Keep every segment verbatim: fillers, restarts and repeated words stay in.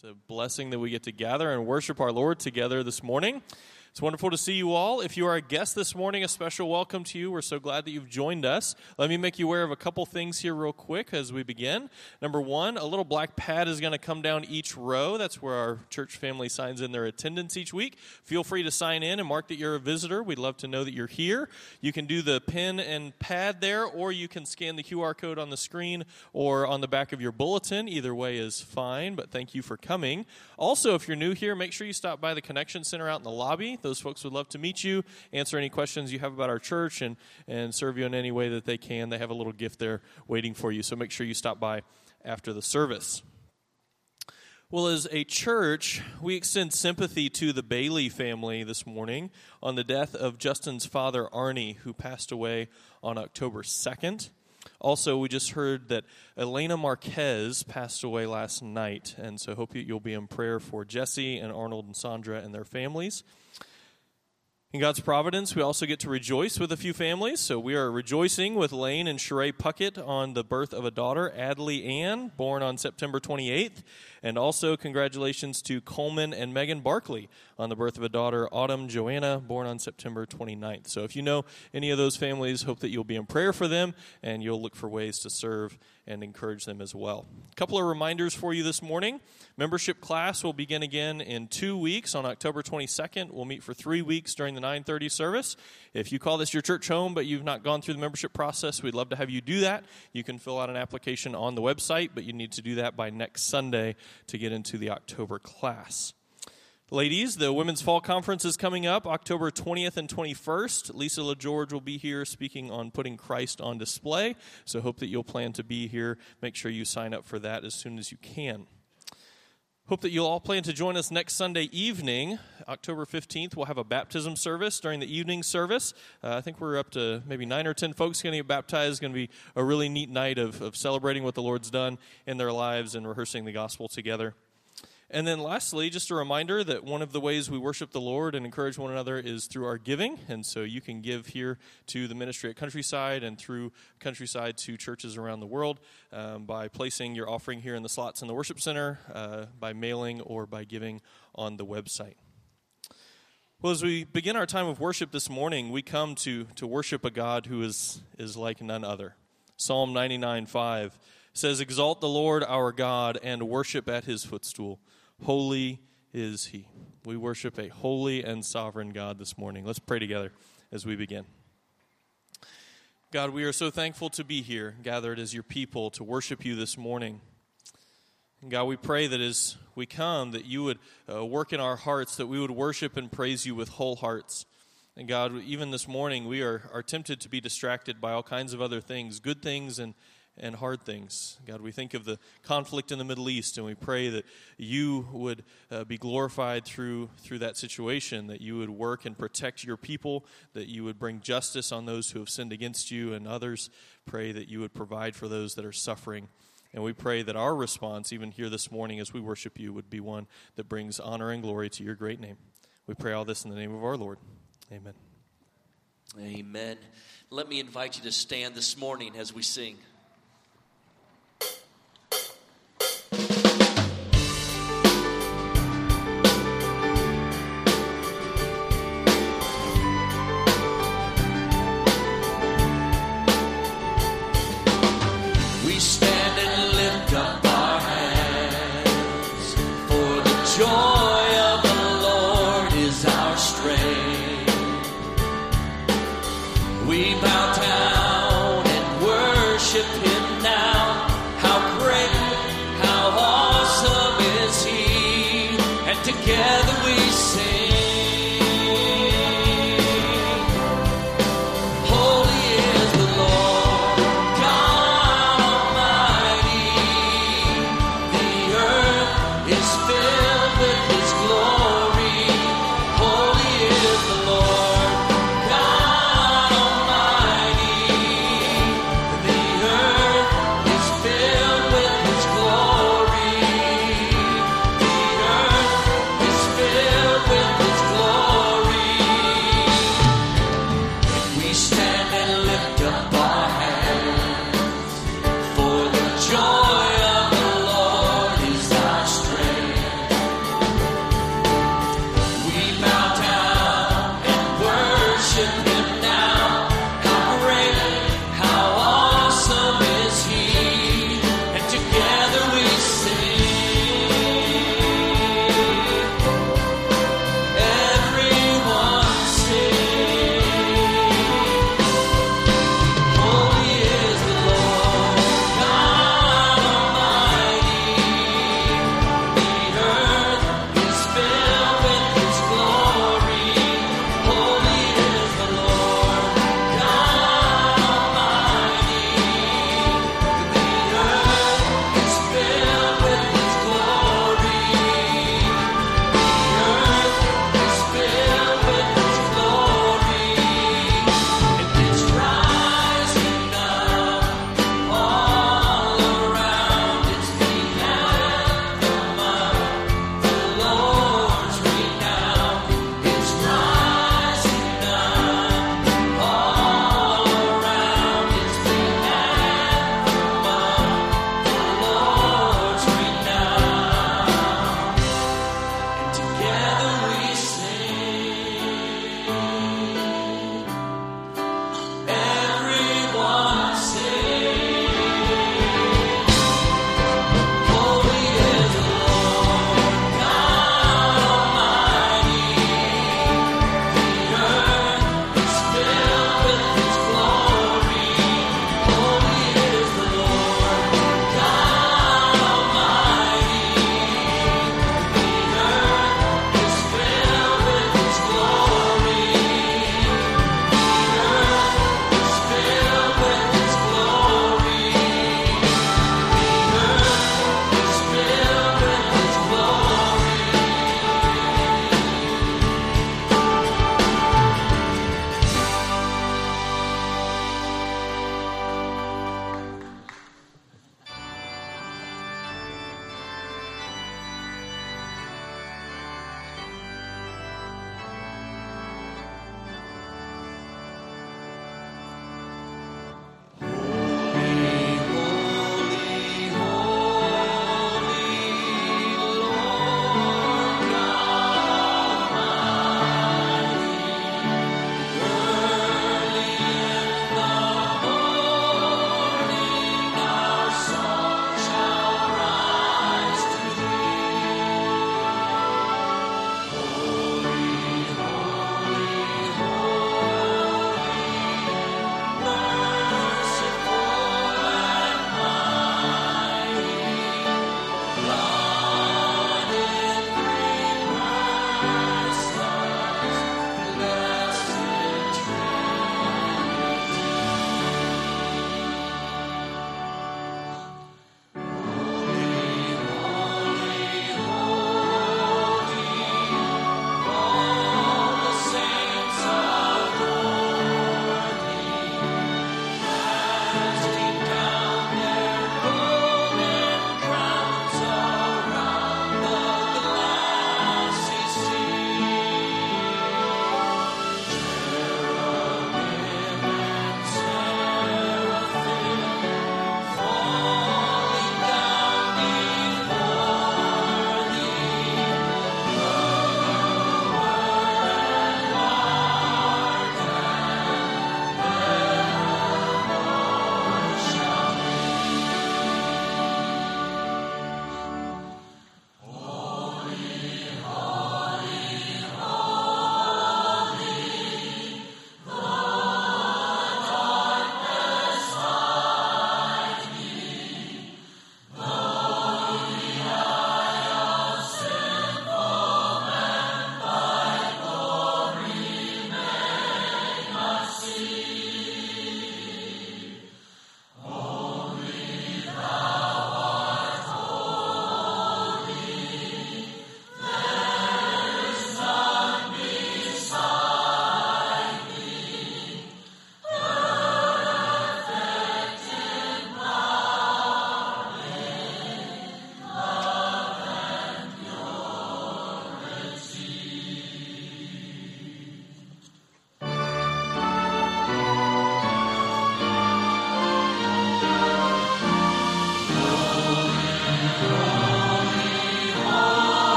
It's a blessing that we get to gather and worship our Lord together this morning. It's wonderful to see you all. If you are a guest this morning, a special welcome to you. We're so glad that you've joined us. Let me make you aware of a couple things here real quick as we begin. Number one, a little black pad is going to come down each row. That's where our church family signs in their attendance each week. Feel free to sign in and mark that you're a visitor. We'd love to know that you're here. You can do the pen and pad there, or you can scan the Q R code on the screen or on the back of your bulletin. Either way is fine, but thank you for coming. Also, if you're new here, make sure you stop by the Connection Center out in the lobby. Those folks would love to meet you, answer any questions you have about our church, and, and serve you in any way that they can. They have a little gift there waiting for you, so make sure you stop by after the service. Well, as a church, we extend sympathy to the Bailey family this morning on the death of Justin's father, Arnie, who passed away on October second. Also, we just heard that Elena Marquez passed away last night, and so hope you'll be in prayer for Jesse and Arnold and Sandra and their families. In God's providence, we also get to rejoice with a few families. So we are rejoicing with Lane and Sheree Puckett on the birth of a daughter, Adley Ann, born on September twenty-eighth. And also congratulations to Coleman and Megan Barkley on the birth of a daughter, Autumn Joanna, born on September twenty-ninth. So if you know any of those families, hope that you'll be in prayer for them and you'll look for ways to serve and encourage them as well. A couple of reminders for you this morning. Membership class will begin again in two weeks on October twenty-second. We'll meet for three weeks during the nine thirty service. If you call this your church home but you've not gone through the membership process, we'd love to have you do that. You can fill out an application on the website, but you need to do that by next Sunday to get into the October class. Ladies, the Women's Fall Conference is coming up October twentieth and twenty-first. Lisa LaGeorge will be here speaking on putting Christ on display, so hope that you'll plan to be here. Make sure you sign up for that as soon as you can. Hope that you'll all plan to join us next Sunday evening, October fifteenth. We'll have a baptism service during the evening service. Uh, I think we're up to maybe nine or ten folks going to get baptized. It's going to be a really neat night of, of celebrating what the Lord's done in their lives and rehearsing the gospel together. And then lastly, just a reminder that one of the ways we worship the Lord and encourage one another is through our giving. And so you can give here to the ministry at Countryside and through Countryside to churches around the world um, by placing your offering here in the slots in the worship center, uh, by mailing, or by giving on the website. Well, as we begin our time of worship this morning, we come to, to worship a God who is, is like none other. Psalm ninety-nine five says, "Exalt the Lord our God and worship at his footstool. Holy is he." We worship a holy and sovereign God this morning. Let's pray together as we begin. God, we are so thankful to be here, gathered as your people to worship you this morning. And God, we pray that as we come, that you would uh, work in our hearts, that we would worship and praise you with whole hearts. And God, even this morning, we are, are tempted to be distracted by all kinds of other things, good things and and hard things. God, we think of the conflict in the Middle East, and we pray that you would uh, be glorified through through that situation, that you would work and protect your people, that you would bring justice on those who have sinned against you, and others pray that you would provide for those that are suffering. And we pray that our response, even here this morning as we worship you, would be one that brings honor and glory to your great name. We pray all this in the name of our Lord. Amen. Amen. Let me invite you to stand this morning as we sing. With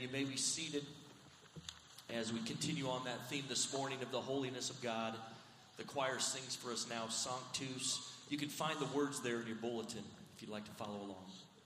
You may be seated as we continue on that theme this morning of the holiness of God. The choir sings for us now, Sanctus. You can find the words there in your bulletin if you'd like to follow along.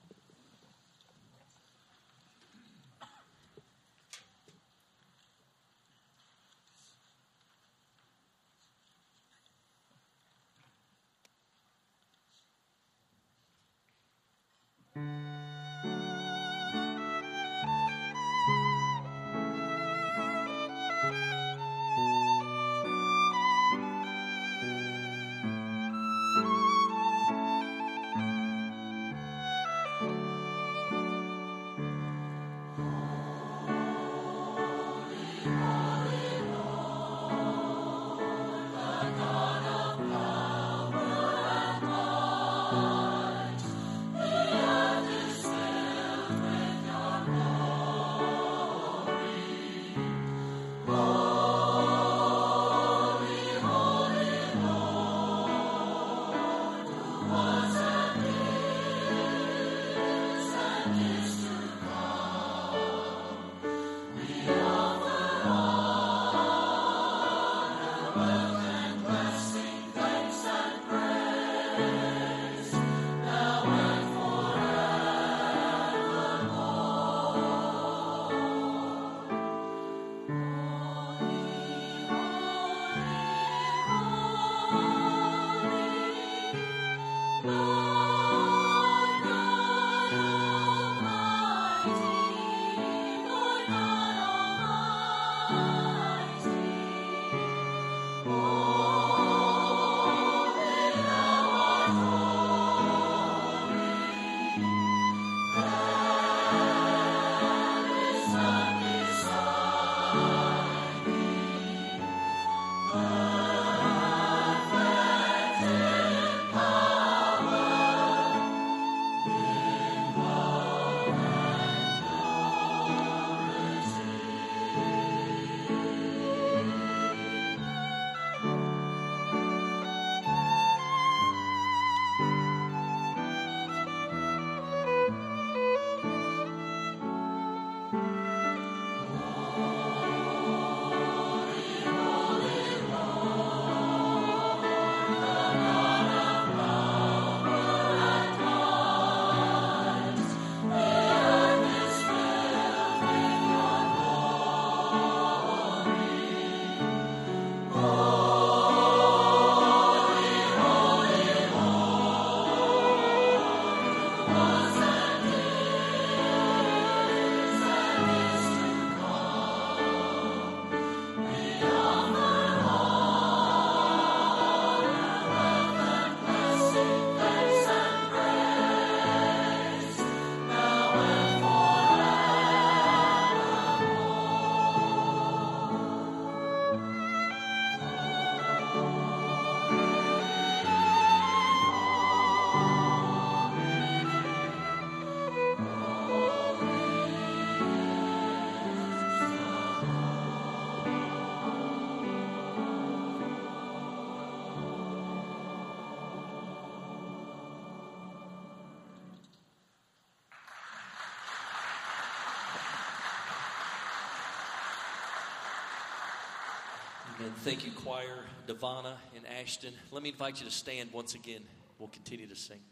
And thank you, choir, Devana and Ashton. Let me invite you to stand once again. We'll continue to sing.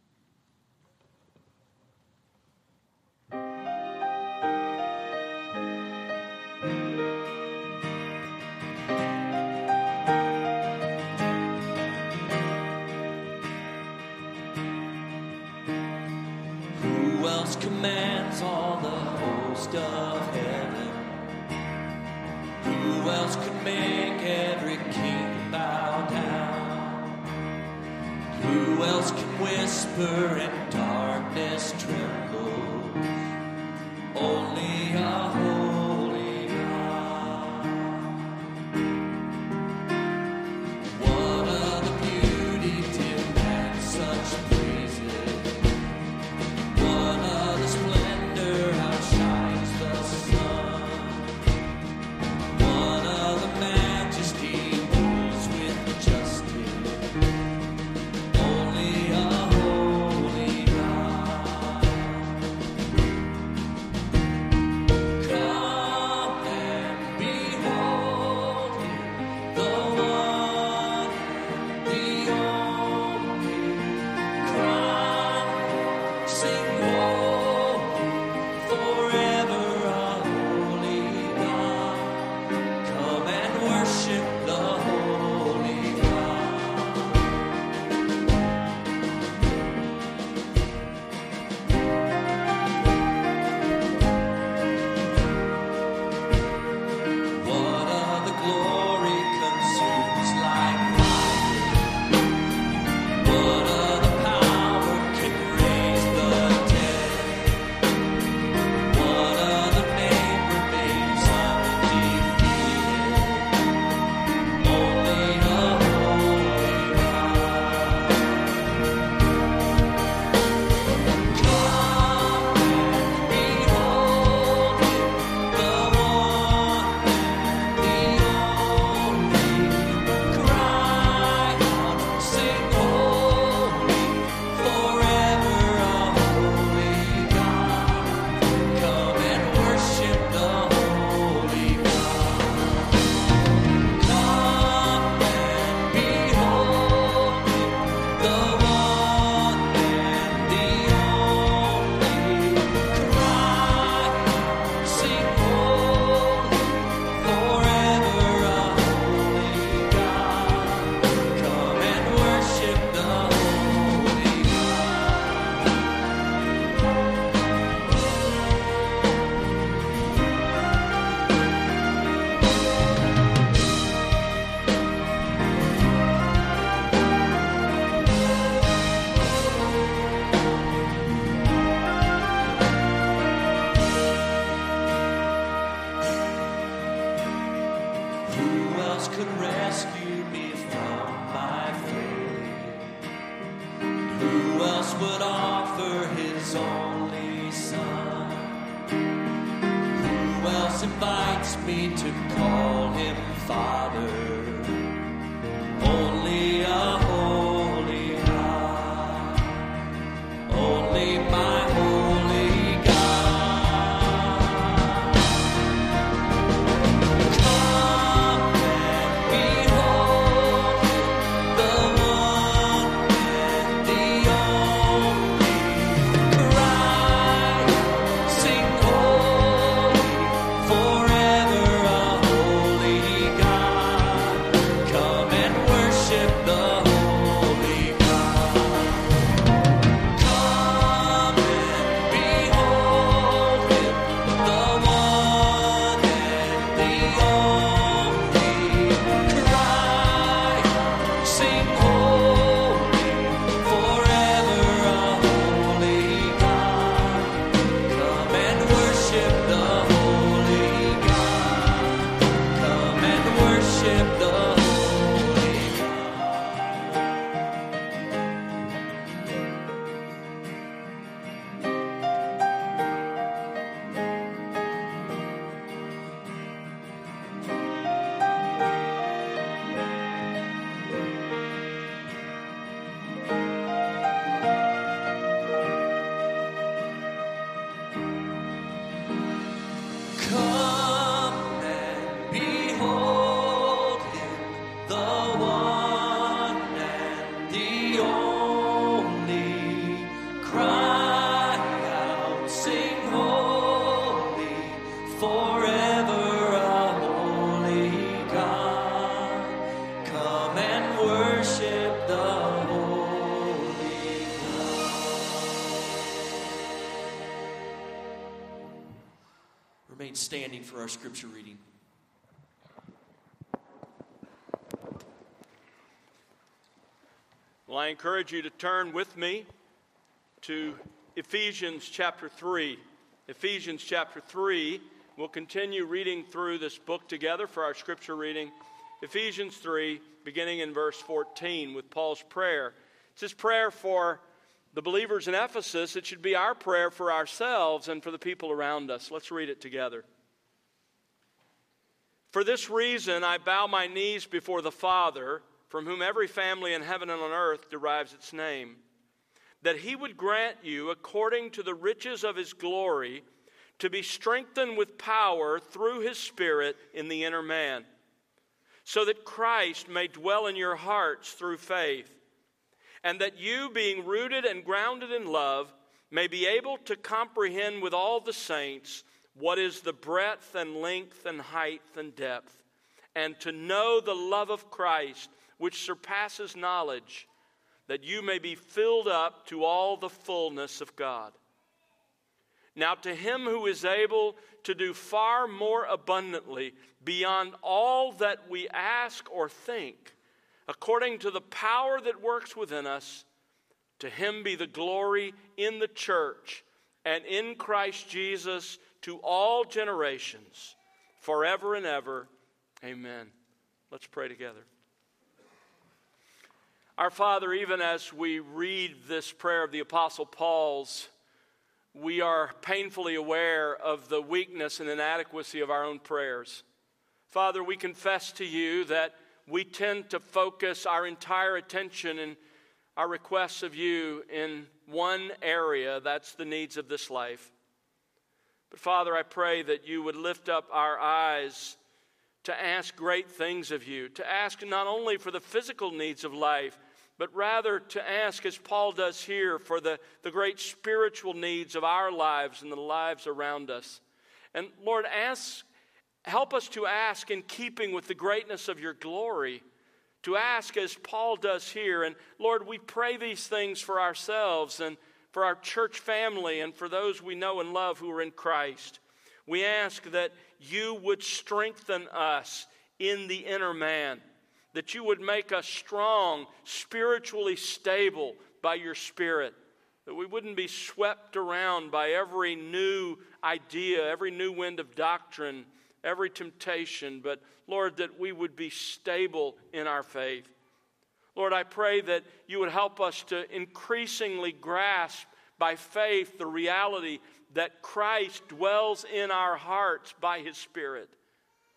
Who else commands all the host of heaven? Who else could make every king bow down? Who else can whisper and darkness tremble? Only a holy God. What other beauty demands such praises? What other splendor outshines the sun? What other majesty rules with justice? Only a holy God. me to call him Father. Only a holy God, only my holy God. Come and behold the one and the only. Cry, sing holy, forever a holy God. Come and worship the holy God. Come and behold him, the one and the only. Cry, sing holy, forever a holy God. Come and worship the holy God. Come and worship the holy God. Come and behold him, the one and the only. Cry out, sing holy, forever a holy God. Come and worship the holy God. Remain standing for our scripture reading. Well, I encourage you to turn with me to Ephesians chapter three. Ephesians chapter three. We'll continue reading through this book together for our scripture reading. Ephesians three, beginning in verse fourteen, with Paul's prayer. It's his prayer for the believers in Ephesus. It should be our prayer for ourselves and for the people around us. Let's read it together. For this reason I bow my knees before the Father, from whom every family in heaven and on earth derives its name, that he would grant you, according to the riches of his glory, to be strengthened with power through his Spirit in the inner man, so that Christ may dwell in your hearts through faith, and that you, being rooted and grounded in love, may be able to comprehend with all the saints what is the breadth and length and height and depth, and to know the love of Christ, which surpasses knowledge, that you may be filled up to all the fullness of God. Now to him who is able to do far more abundantly beyond all that we ask or think, according to the power that works within us, to him be the glory in the church and in Christ Jesus to all generations, forever and ever. Amen. Let's pray together. Our Father, even as we read this prayer of the Apostle Paul's, we are painfully aware of the weakness and inadequacy of our own prayers. Father, we confess to you that we tend to focus our entire attention and our requests of you in one area, that's the needs of this life. But Father, I pray that you would lift up our eyes to ask great things of you, to ask not only for the physical needs of life, but rather to ask, as Paul does here, for the, the great spiritual needs of our lives and the lives around us. And Lord, ask, help us to ask in keeping with the greatness of your glory, to ask as Paul does here. And Lord, we pray these things for ourselves and for our church family and for those we know and love who are in Christ. We ask that you would strengthen us in the inner man, that you would make us strong, spiritually stable by your Spirit, that we wouldn't be swept around by every new idea, every new wind of doctrine, every temptation, but Lord, that we would be stable in our faith. Lord, I pray that you would help us to increasingly grasp by faith the reality that Christ dwells in our hearts by his Spirit.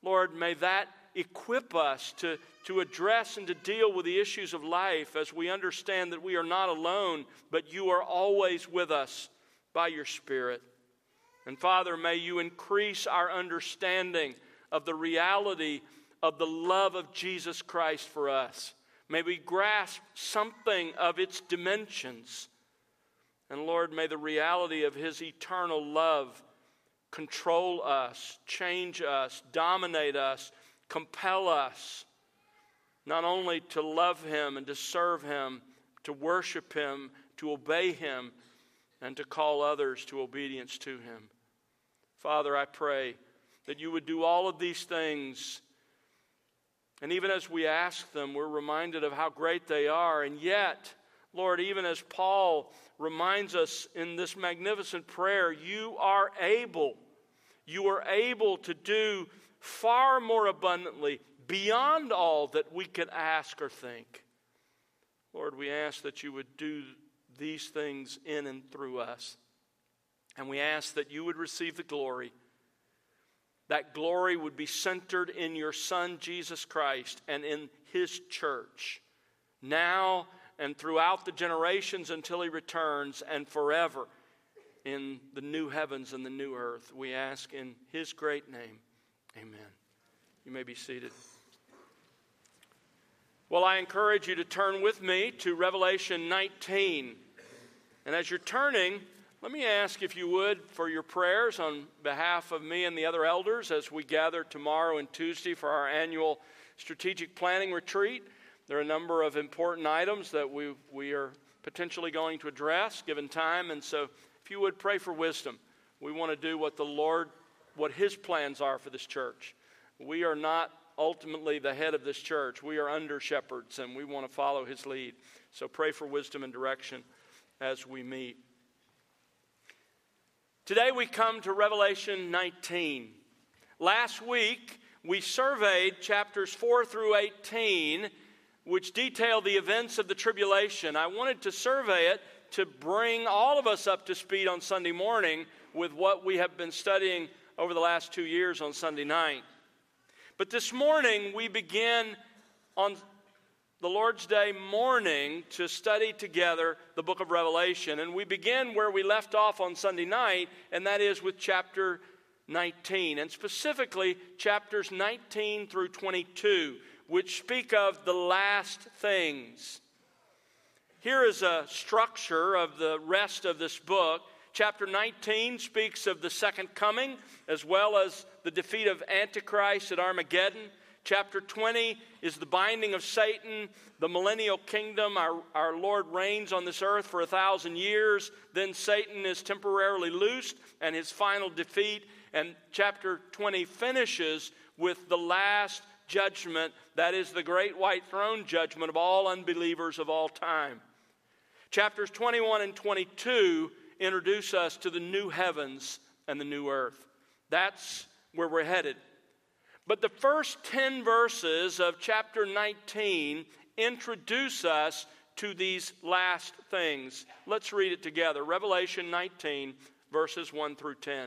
Lord, may that equip us to, to address and to deal with the issues of life as we understand that we are not alone, but you are always with us by your Spirit. And Father, may you increase our understanding of the reality of the love of Jesus Christ for us. May we grasp something of its dimensions. And Lord, may the reality of his eternal love control us, change us, dominate us, compel us, not only to love him and to serve him, to worship him, to obey him, and to call others to obedience to him. Father, I pray that you would do all of these things. And even as we ask them, we're reminded of how great they are. And yet, Lord, even as Paul reminds us in this magnificent prayer, you are able, you are able to do far more abundantly, beyond all that we could ask or think. Lord, we ask that you would do these things in and through us. And we ask that you would receive the glory. That glory would be centered in your Son, Jesus Christ, and in his church, now and throughout the generations until he returns, and forever in the new heavens and the new earth. We ask in his great name. Amen. You may be seated. Well, I encourage you to turn with me to Revelation nineteen. And as you're turning, let me ask if you would for your prayers on behalf of me and the other elders as we gather tomorrow and Tuesday for our annual strategic planning retreat. There are a number of important items that we, we are potentially going to address given time. And so if you would pray for wisdom. We want to do what the Lord, what his plans are for this church. We are not ultimately the head of this church. We are under shepherds, and we want to follow his lead. So pray for wisdom and direction as we meet. Today we come to Revelation nineteen. Last week we surveyed chapters four through eighteen, which detail the events of the tribulation. I wanted to survey it to bring all of us up to speed on Sunday morning with what we have been studying over the last two years on Sunday night. But this morning we begin on the Lord's Day morning to study together the book of Revelation. And we begin where we left off on Sunday night, and that is with chapter nineteen, and specifically chapters nineteen through twenty-two, which speak of the last things. Here is a structure of the rest of this book. Chapter nineteen speaks of the second coming, as well as the defeat of Antichrist at Armageddon. Chapter twenty is the binding of Satan, the millennial kingdom. Our, our Lord reigns on this earth for a thousand years. Then Satan is temporarily loosed and his final defeat. And chapter twenty finishes with the last judgment, that is the great white throne judgment of all unbelievers of all time. Chapters twenty-one and twenty-two introduce us to the new heavens and the new earth. That's where we're headed. But the first ten verses of chapter nineteen introduce us to these last things. Let's read it together. Revelation nineteen, verses one through ten.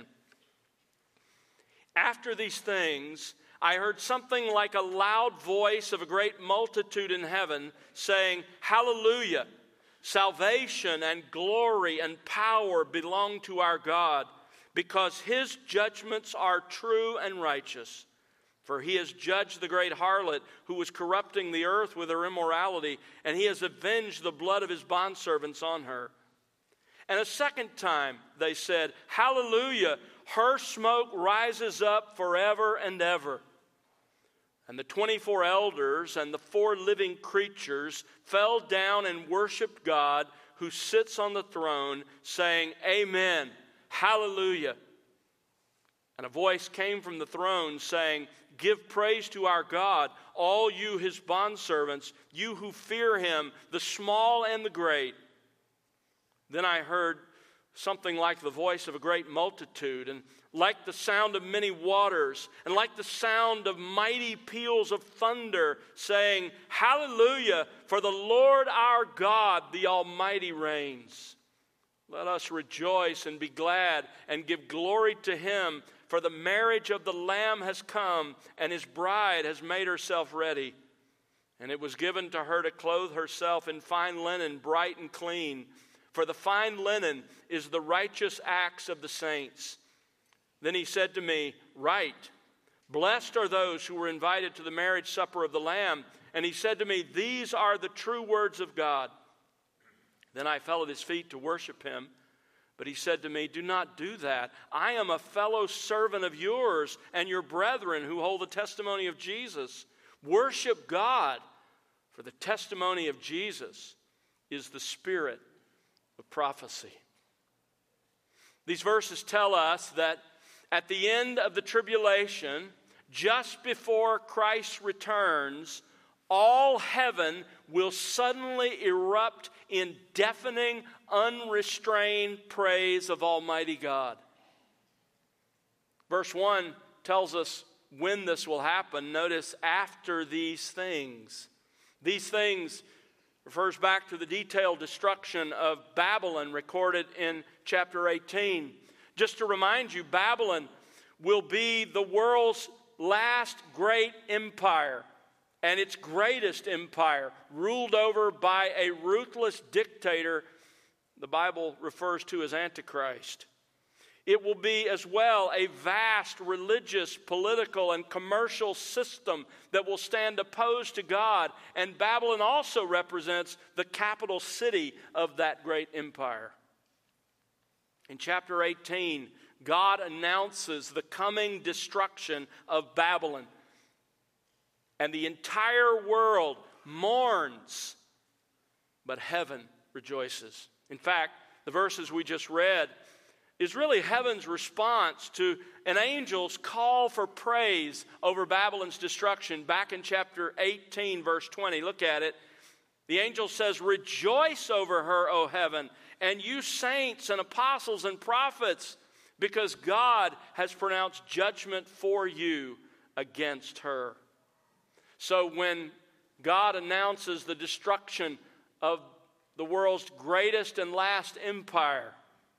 After these things, I heard something like a loud voice of a great multitude in heaven saying, Hallelujah! Salvation and glory and power belong to our God, because his judgments are true and righteous. For he has judged the great harlot who was corrupting the earth with her immorality, and he has avenged the blood of his bondservants on her. And a second time they said, Hallelujah! Her smoke rises up forever and ever. And the twenty-four elders and the four living creatures fell down and worshiped God who sits on the throne, saying, Amen, Hallelujah. And a voice came from the throne saying, Give praise to our God, all you his bondservants, you who fear him, the small and the great. Then I heard something like the voice of a great multitude, and like the sound of many waters, and like the sound of mighty peals of thunder, saying, Hallelujah, for the Lord our God, the Almighty reigns. Let us rejoice and be glad and give glory to him, for the marriage of the Lamb has come, and his bride has made herself ready. And it was given to her to clothe herself in fine linen, bright and clean. For the fine linen is the righteous acts of the saints. Then he said to me, Write, blessed are those who were invited to the marriage supper of the Lamb. And he said to me, These are the true words of God. Then I fell at his feet to worship him. But he said to me, Do not do that. I am a fellow servant of yours and your brethren who hold the testimony of Jesus. Worship God, for the testimony of Jesus is the spirit of prophecy. These verses tell us that at the end of the tribulation, just before Christ returns, all heaven will suddenly erupt in deafening, unrestrained praise of Almighty God. Verse one tells us when this will happen. Notice, after these things. These things refers back to the detailed destruction of Babylon recorded in chapter eighteen. Just to remind you, Babylon will be the world's last great empire and its greatest empire, ruled over by a ruthless dictator the Bible refers to as Antichrist. It will be as well a vast religious, political, and commercial system that will stand opposed to God. And Babylon also represents the capital city of that great empire. In chapter eighteen, God announces the coming destruction of Babylon. And the entire world mourns, but heaven rejoices. In fact, the verses we just read is really heaven's response to an angel's call for praise over Babylon's destruction. Back in chapter eighteen, verse twenty, look at it. The angel says, Rejoice over her, O heaven, and you saints and apostles and prophets, because God has pronounced judgment for you against her. So when God announces the destruction of the world's greatest and last empire,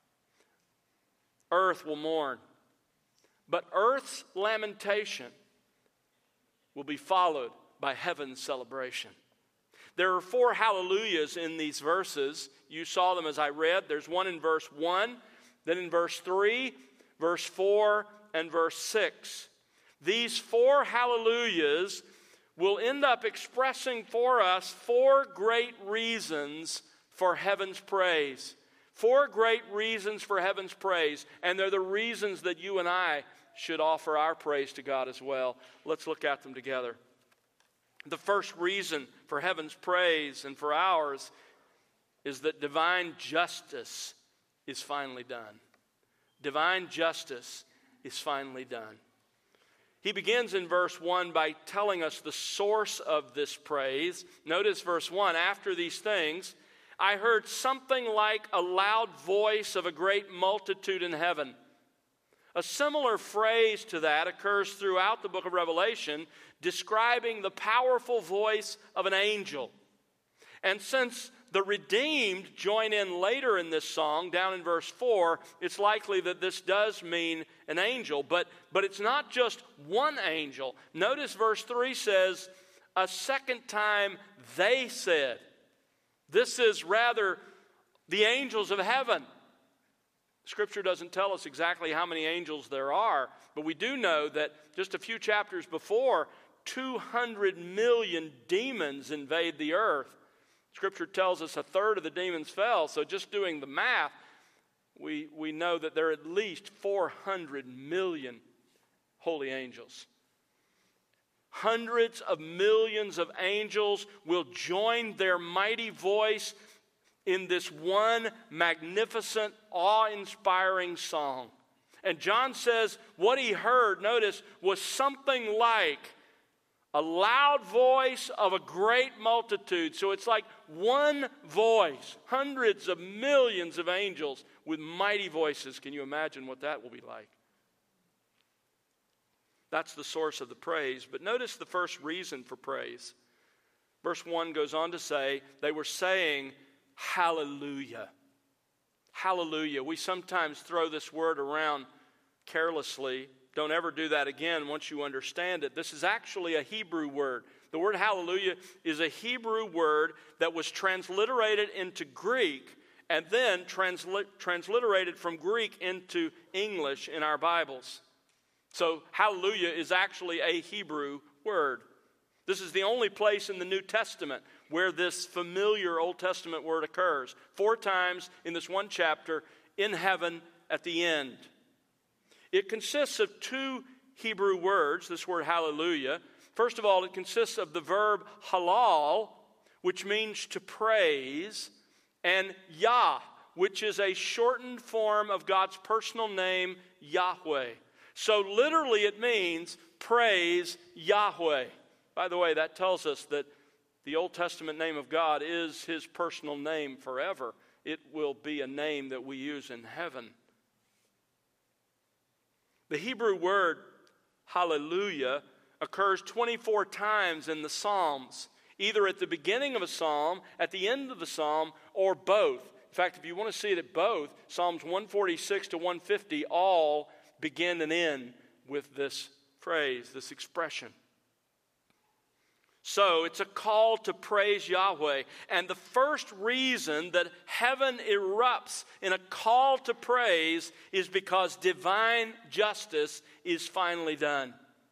earth will mourn. But earth's lamentation will be followed by heaven's celebration. There are four hallelujahs in these verses. You saw them as I read. There's one in verse one, then in verse three, verse four, and verse six. These four hallelujahs will end up expressing for us four great reasons for heaven's praise. Four great reasons for heaven's praise, and they're the reasons that you and I should offer our praise to God as well. Let's look at them together. The first reason for heaven's praise and for ours is that divine justice is finally done. Divine justice is finally done. He begins in verse one by telling us the source of this praise. Notice verse one, after these things, I heard something like a loud voice of a great multitude in heaven. A similar phrase to that occurs throughout the book of Revelation, describing the powerful voice of an angel. And since the redeemed join in later in this song, down in verse four, it's likely that this does mean an angel. But, but it's not just one angel. Notice verse three says, a second time they said. This is rather the angels of heaven. Scripture doesn't tell us exactly how many angels there are, but we do know that just a few chapters before, two hundred million demons invade the earth. Scripture tells us a third of the demons fell, so just doing the math, we, we know that there are at least four hundred million holy angels. Hundreds of millions of angels will join their mighty voice in this one magnificent, awe-inspiring song. And John says what he heard, notice, was something like a loud voice of a great multitude. So it's like one voice, hundreds of millions of angels with mighty voices. Can you imagine what that will be like? That's the source of the praise. But notice the first reason for praise. Verse one goes on to say, they were saying, hallelujah. Hallelujah. We sometimes throw this word around carelessly. Don't ever do that again once you understand it. This is actually a Hebrew word. The word hallelujah is a Hebrew word that was transliterated into Greek and then transli- transliterated from Greek into English in our Bibles. So hallelujah is actually a Hebrew word. This is the only place in the New Testament where this familiar Old Testament word occurs. Four times in this one chapter, in heaven at the end. It consists of two Hebrew words, this word hallelujah. First of all, it consists of the verb halal, which means to praise, and Yah, which is a shortened form of God's personal name, Yahweh. So literally it means praise Yahweh. By the way, that tells us that the Old Testament name of God is His personal name forever. It will be a name that we use in heaven. The Hebrew word hallelujah occurs twenty-four times in the Psalms, either at the beginning of a psalm, at the end of the psalm, or both. In fact, if you want to see it at both, Psalms one forty-six to one fifty all begin and end with this phrase, this expression. So it's a call to praise Yahweh. And the first reason that heaven erupts in a call to praise is because divine justice is finally done.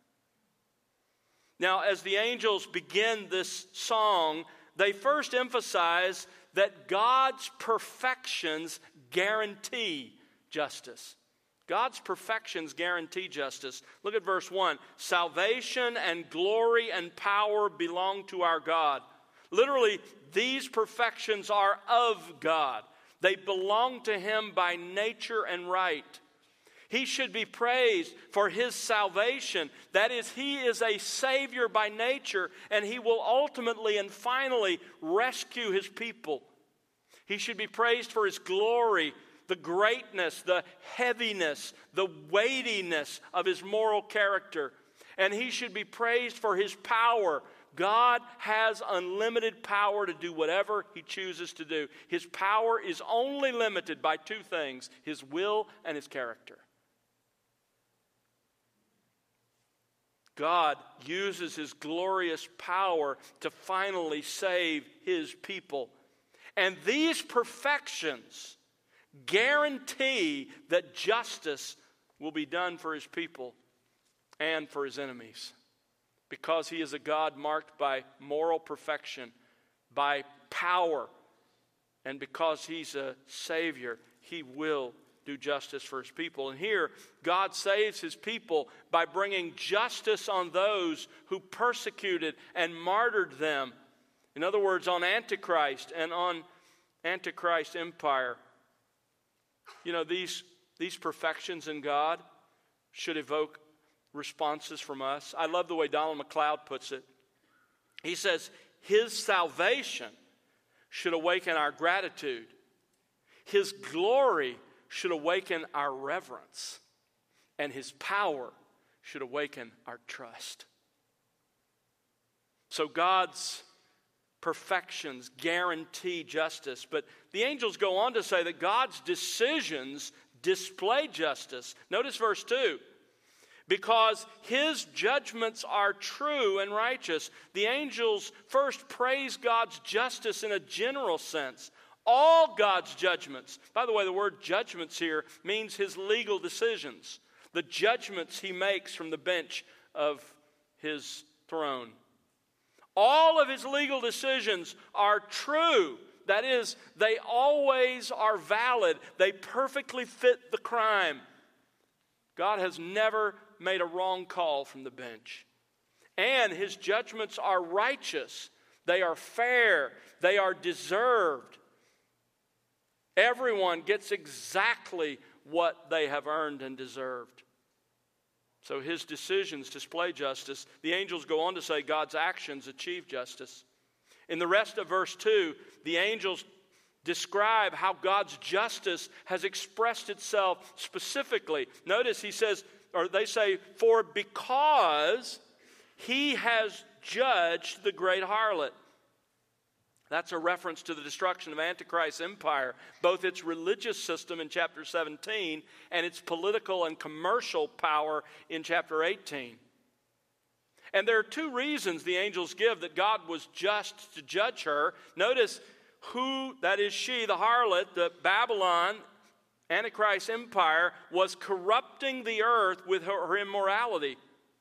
Now, as the angels begin this song, they first emphasize that God's perfections guarantee justice. God's perfections guarantee justice. Look at verse one. Salvation and glory and power belong to our God. Literally, these perfections are of God. They belong to Him by nature and right. He should be praised for His salvation. That is, He is a Savior by nature, and He will ultimately and finally rescue His people. He should be praised for His glory, the greatness, the heaviness, the weightiness of His moral character. And He should be praised for His power. God has unlimited power to do whatever He chooses to do. His power is only limited by two things, His will and His character. God uses His glorious power to finally save His people. And these perfections guarantee that justice will be done for His people and for His enemies. Because He is a God marked by moral perfection, by power, and because He's a Savior, He will do justice for His people. And here, God saves His people by bringing justice on those who persecuted and martyred them. In other words, on Antichrist and on Antichrist empire. You know, these, these perfections in God should evoke responses from us. I love the way Donald McLeod puts it. He says, His salvation should awaken our gratitude. His glory should awaken our reverence. And His power should awaken our trust. So God's perfections guarantee justice. But the angels go on to say that God's decisions display justice. Notice verse two. Because His judgments are true and righteous. The angels first praise God's justice in a general sense. All God's judgments. By the way, the word judgments here means His legal decisions. The judgments He makes from the bench of His throne. All of His legal decisions are true. That is, they always are valid. They perfectly fit the crime. God has never made a wrong call from the bench. And His judgments are righteous. They are fair. They are deserved. Everyone gets exactly what they have earned and deserved. So His decisions display justice. The angels go on to say God's actions achieve justice. In the rest of verse two, the angels describe how God's justice has expressed itself specifically. Notice he says, or they say, for because He has judged the great harlot. That's a reference to the destruction of Antichrist's empire, both its religious system in chapter seventeen and its political and commercial power in chapter eighteen. And there are two reasons the angels give that God was just to judge her. Notice who, that is she, the harlot, the Babylon, Antichrist's empire, was corrupting the earth with her, her immorality.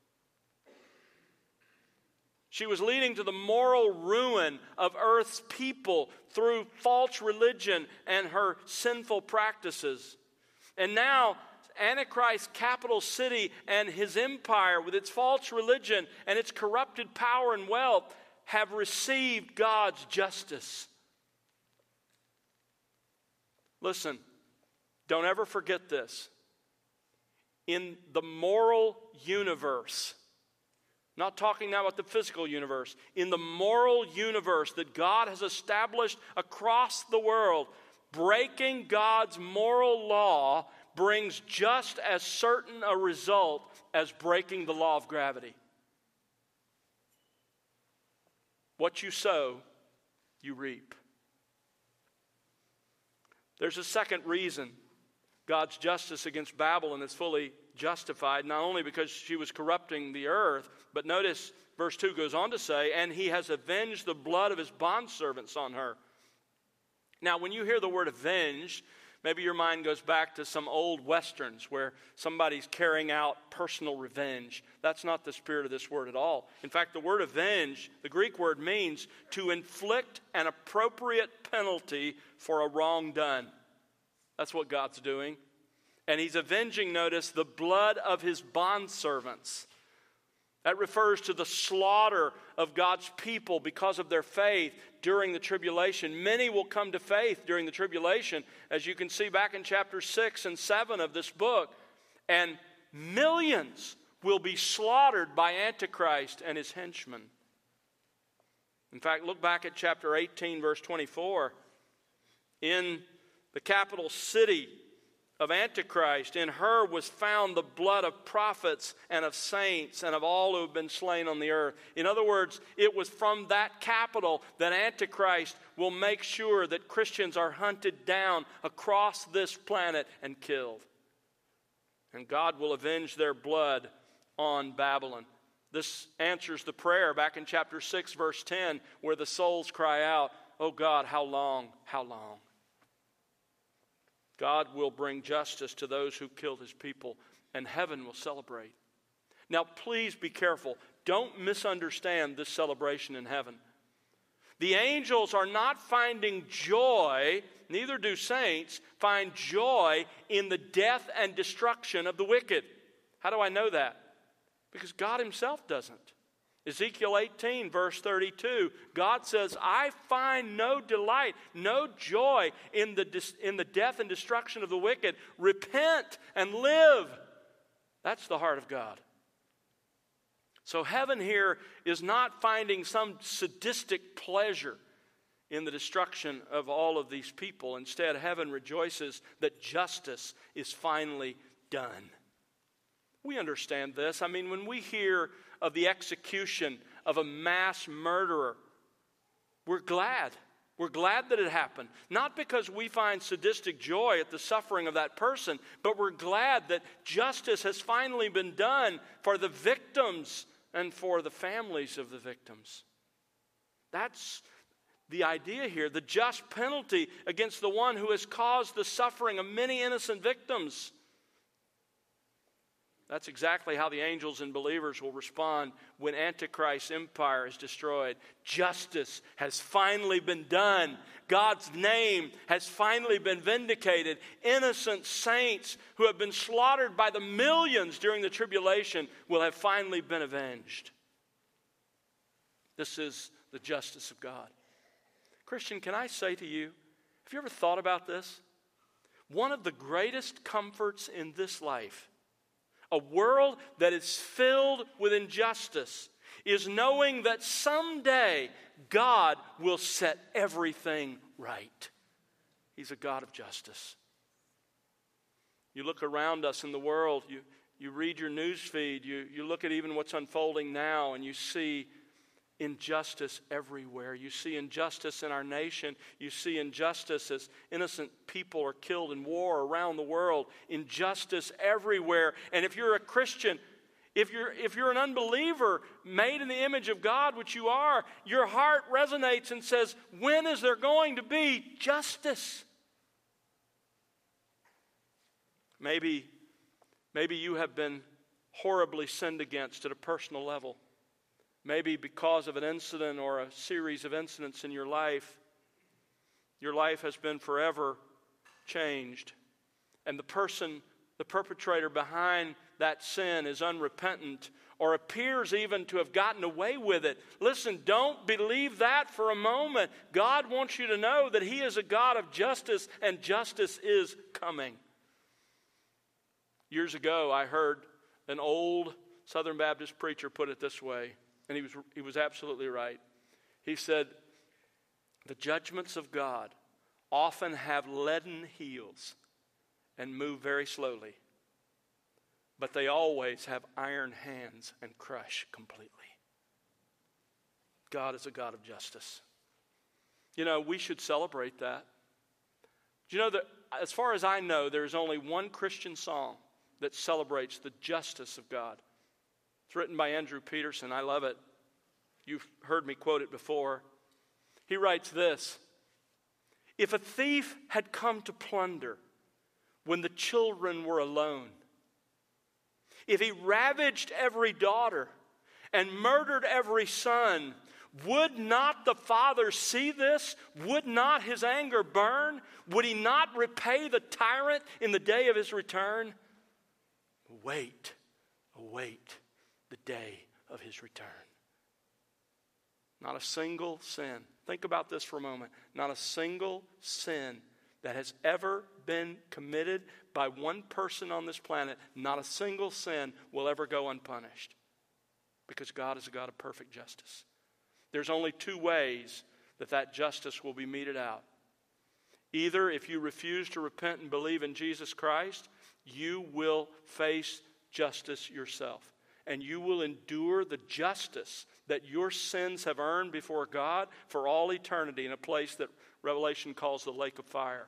She was leading to the moral ruin of earth's people through false religion and her sinful practices. And now, Antichrist's capital city and his empire, with its false religion and its corrupted power and wealth, have received God's justice. Listen, don't ever forget this. In the moral universe, not talking now about the physical universe, in the moral universe that God has established across the world, breaking God's moral law brings just as certain a result as breaking the law of gravity. What you sow, you reap. There's a second reason God's justice against Babylon is fully justified, not only because she was corrupting the earth, but notice verse two goes on to say, and he has avenged the blood of his bondservants on her. Now, when you hear the word avenged, maybe your mind goes back to some old westerns where somebody's carrying out personal revenge. That's not the spirit of this word at all. In fact, the word avenge, the Greek word, means to inflict an appropriate penalty for a wrong done. That's what God's doing. And he's avenging, notice, the blood of his bondservants. That refers to the slaughter of God's people because of their faith during the tribulation. Many will come to faith during the tribulation, as you can see back in chapter six and seven of this book. And millions will be slaughtered by Antichrist and his henchmen. In fact, look back at chapter eighteen, verse twenty-four. In the capital city of Antichrist, in her was found the blood of prophets and of saints and of all who have been slain on the earth. In other words, it was from that capital that Antichrist will make sure that Christians are hunted down across this planet and killed. And God will avenge their blood on Babylon. This answers the prayer back in chapter six, verse ten, where the souls cry out, "Oh God, how long, how long?" God will bring justice to those who killed his people, and heaven will celebrate. Now, please be careful. Don't misunderstand this celebration in heaven. The angels are not finding joy, neither do saints, find joy in the death and destruction of the wicked. How do I know that? Because God himself doesn't. Ezekiel eighteen, verse thirty-two, God says, I find no delight, no joy in the, in the death and destruction of the wicked. Repent and live. That's the heart of God. So heaven here is not finding some sadistic pleasure in the destruction of all of these people. Instead, heaven rejoices that justice is finally done. We understand this. I mean, when we hear of the execution of a mass murderer, we're glad. We're glad that it happened. Not because we find sadistic joy at the suffering of that person, but we're glad that justice has finally been done for the victims and for the families of the victims. That's the idea here, the just penalty against the one who has caused the suffering of many innocent victims. That's exactly how the angels and believers will respond when Antichrist's empire is destroyed. Justice has finally been done. God's name has finally been vindicated. Innocent saints who have been slaughtered by the millions during the tribulation will have finally been avenged. This is the justice of God. Christian, can I say to you, have you ever thought about this? One of the greatest comforts in this life, a world that is filled with injustice, is knowing that someday God will set everything right. He's a God of justice. You look around us in the world, you, you read your news feed, you, you look at even what's unfolding now, and you see injustice everywhere. You see injustice in our nation. You see injustice as innocent people are killed in war around the world. Injustice everywhere. And if you're a Christian, if you're, if you're an unbeliever made in the image of God, which you are, your heart resonates and says, when is there going to be justice? Maybe, maybe you have been horribly sinned against at a personal level. Maybe because of an incident or a series of incidents in your life, your life has been forever changed. And the person, the perpetrator behind that sin is unrepentant or appears even to have gotten away with it. Listen, don't believe that for a moment. God wants you to know that He is a God of justice, and justice is coming. Years ago, I heard an old Southern Baptist preacher put it this way, and he was, he was absolutely right. He said, the judgments of God often have leaden heels and move very slowly, but they always have iron hands and crush completely. God is a God of justice. You know, we should celebrate that. Do you know that, as far as I know, there's only one Christian song that celebrates the justice of God. It's written by Andrew Peterson. I love it. You've heard me quote it before. He writes this: if a thief had come to plunder when the children were alone, if he ravaged every daughter and murdered every son, would not the Father see this? Would not His anger burn? Would He not repay the tyrant in the day of His return? Wait, await the day of His return. Not a single sin. Think about this for a moment. Not a single sin that has ever been committed by one person on this planet, not a single sin will ever go unpunished. Because God is a God of perfect justice. There's only two ways that that justice will be meted out. Either if you refuse to repent and believe in Jesus Christ, you will face justice yourself. And you will endure the justice that your sins have earned before God for all eternity in a place that Revelation calls the lake of fire.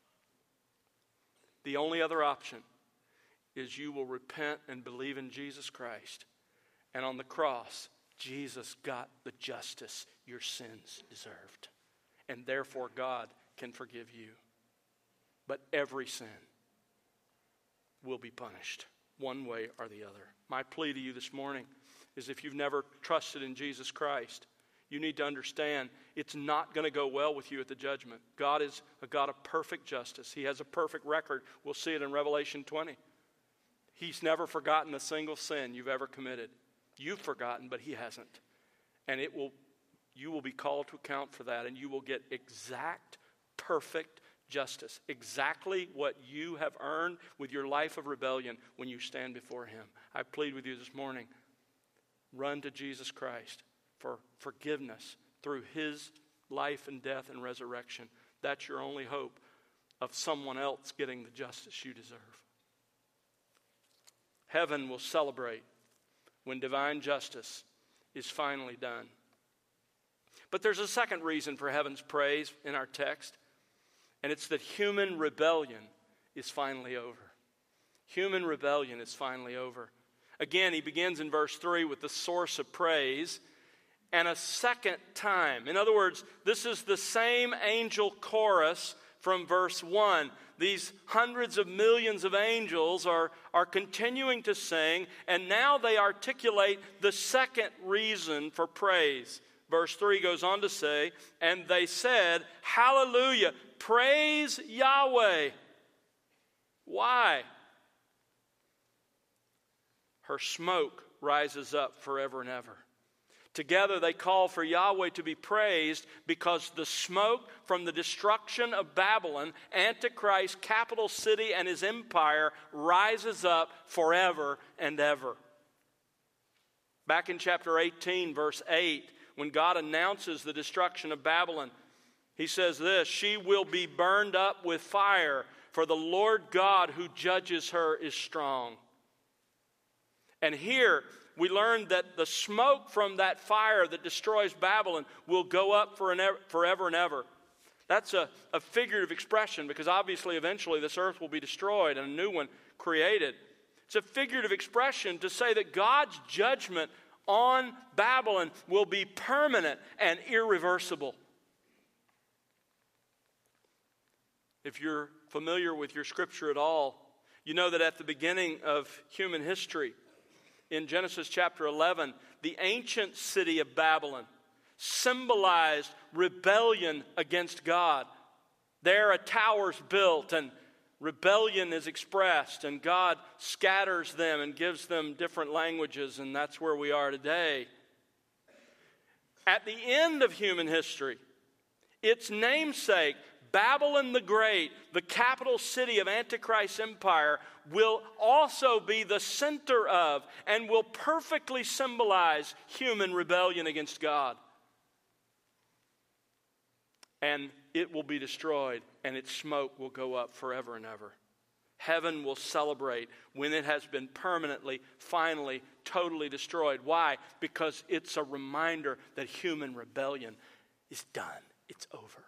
The only other option is you will repent and believe in Jesus Christ. And on the cross, Jesus got the justice your sins deserved. And therefore God can forgive you. But every sin will be punished, one way or the other. My plea to you this morning is, if you've never trusted in Jesus Christ, you need to understand it's not going to go well with you at the judgment. God is a God of perfect justice. He has a perfect record. We'll see it in Revelation twenty. He's never forgotten a single sin you've ever committed. You've forgotten, but He hasn't. And it will, you will be called to account for that, and you will get exact, perfect justice. Exactly what you have earned with your life of rebellion when you stand before Him. I plead with you this morning, run to Jesus Christ for forgiveness through His life and death and resurrection. That's your only hope of someone else getting the justice you deserve. Heaven will celebrate when divine justice is finally done. But there's a second reason for heaven's praise in our text, and it's that human rebellion is finally over. Human rebellion is finally over. Again, he begins in verse three with the source of praise, and a second time. In other words, this is the same angel chorus from verse one. These hundreds of millions of angels are, are continuing to sing, and now they articulate the second reason for praise. Verse three goes on to say, and they said, hallelujah, praise Yahweh. Why? Her smoke rises up forever and ever. Together they call for Yahweh to be praised because the smoke from the destruction of Babylon, Antichrist's capital city and his empire, rises up forever and ever. Back in chapter eighteen, verse eight, when God announces the destruction of Babylon, He says this, she will be burned up with fire, for the Lord God who judges her is strong. And here, we learned that the smoke from that fire that destroys Babylon will go up for an ever, forever and ever. That's a, a figurative expression because obviously eventually this earth will be destroyed and a new one created. It's a figurative expression to say that God's judgment on Babylon will be permanent and irreversible. If you're familiar with your scripture at all, you know that at the beginning of human history, in Genesis chapter eleven, the ancient city of Babylon symbolized rebellion against God. There a tower's built and rebellion is expressed, and God scatters them and gives them different languages, and that's where we are today. At the end of human history, its namesake, Babylon the Great, the capital city of Antichrist's empire, will also be the center of and will perfectly symbolize human rebellion against God. And it will be destroyed, and its smoke will go up forever and ever. Heaven will celebrate when it has been permanently, finally, totally destroyed. Why? Because it's a reminder that human rebellion is done. It's over.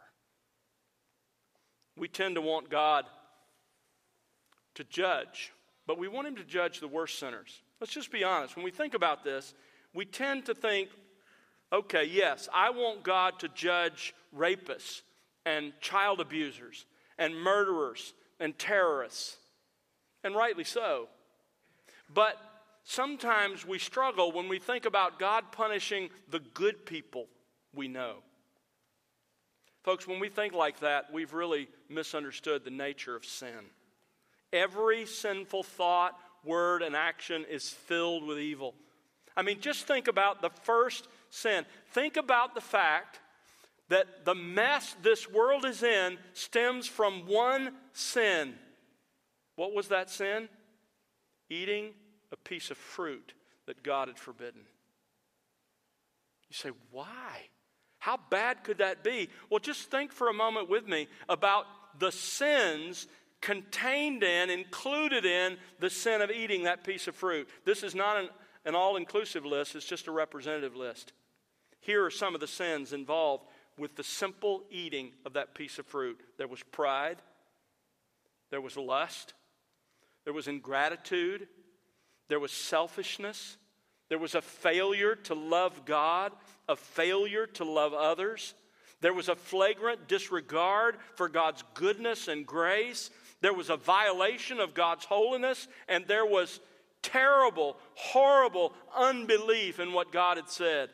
We tend to want God to judge, but we want him to judge the worst sinners. Let's just be honest. When we think about this, we tend to think, okay, yes, I want God to judge rapists and child abusers and murderers and terrorists, and rightly so. But sometimes we struggle when we think about God punishing the good people we know. Folks, when we think like that, we've really misunderstood the nature of sin. Every sinful thought, word, and action is filled with evil. I mean, just think about the first sin. Think about the fact that the mess this world is in stems from one sin. What was that sin? Eating a piece of fruit that God had forbidden. You say, why? How bad could that be? Well, just think for a moment with me about the sins contained in, included in the sin of eating that piece of fruit. This is not an, an all-inclusive list. It's just a representative list. Here are some of the sins involved with the simple eating of that piece of fruit. There was pride. There was lust. There was ingratitude. There was selfishness. There was a failure to love God, a failure to love others. There was a flagrant disregard for God's goodness and grace. There was a violation of God's holiness, and there was terrible, horrible unbelief in what God had said.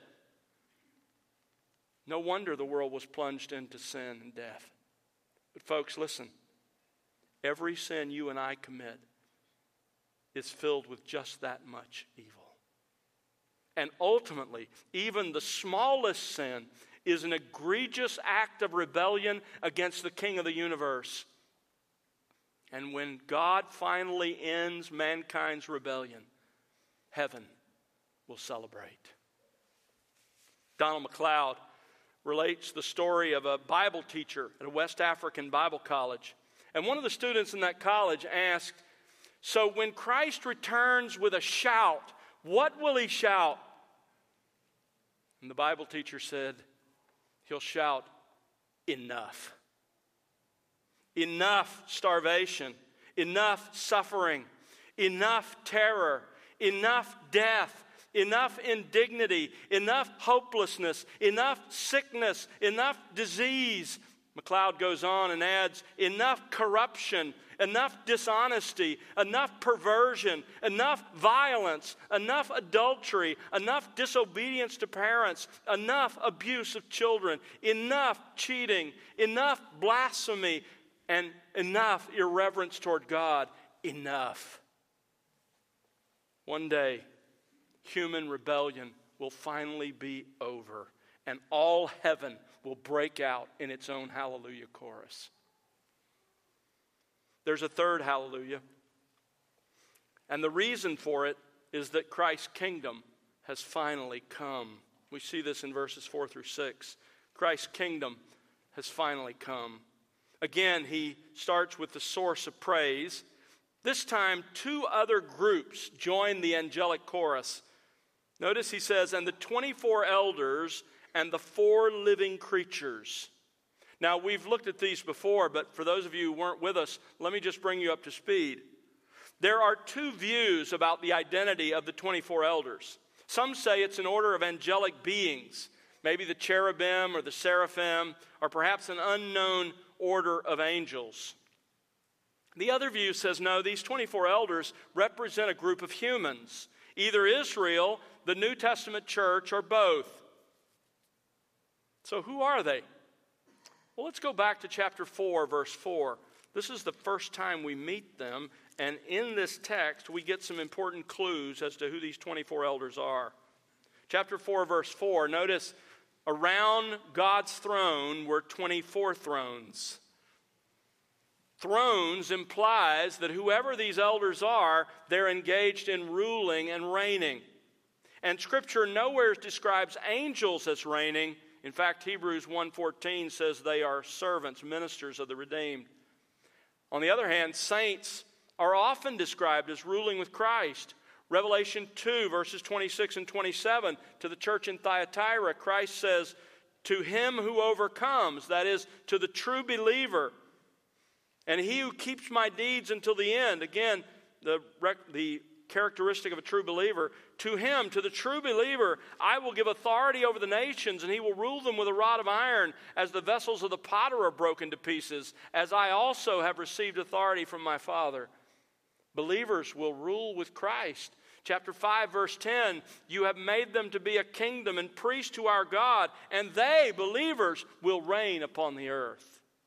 No wonder the world was plunged into sin and death. But folks, listen. Every sin you and I commit is filled with just that much evil. And ultimately, even the smallest sin is an egregious act of rebellion against the King of the universe. And when God finally ends mankind's rebellion, heaven will celebrate. Donald MacLeod relates the story of a Bible teacher at a West African Bible college. And one of the students in that college asked, so when Christ returns with a shout, what will he shout? And the Bible teacher said, he'll shout, enough. Enough starvation, enough suffering, enough terror, enough death, enough indignity, enough hopelessness, enough sickness, enough disease. MacLeod goes on and adds, enough corruption, enough dishonesty, enough perversion, enough violence, enough adultery, enough disobedience to parents, enough abuse of children, enough cheating, enough blasphemy, and enough irreverence toward God. Enough. One day, human rebellion will finally be over, and all heaven will break out in its own hallelujah chorus. There's a third hallelujah, and the reason for it is that Christ's kingdom has finally come. We see this in verses four through six. Christ's kingdom has finally come. Again, he starts with the source of praise. This time, two other groups join the angelic chorus. Notice he says, and the twenty-four elders and the four living creatures. Now, we've looked at these before, but for those of you who weren't with us, let me just bring you up to speed. There are two views about the identity of the twenty-four elders. Some say it's an order of angelic beings, maybe the cherubim or the seraphim, or perhaps an unknown order of angels. The other view says, no, these twenty-four elders represent a group of humans, either Israel, the New Testament church, or both. So who are they? Well, let's go back to chapter four, verse four. This is the first time we meet them, and in this text we get some important clues as to who these twenty-four elders are. Chapter four, verse four, notice around God's throne were twenty-four thrones. Thrones implies that whoever these elders are, they're engaged in ruling and reigning. And Scripture nowhere describes angels as reigning. In fact, Hebrews one fourteen says they are servants, ministers of the redeemed. On the other hand, saints are often described as ruling with Christ. Revelation two, verses twenty-six and twenty-seven, to the church in Thyatira, Christ says, to him who overcomes, that is, to the true believer, and he who keeps my deeds until the end, again, the, the characteristic of a true believer, to him, to the true believer, I will give authority over the nations, and he will rule them with a rod of iron, as the vessels of the potter are broken to pieces, as I also have received authority from my Father. Believers will rule with Christ. Chapter five, verse ten, you have made them to be a kingdom and priests to our God, and they, believers, will reign upon the earth.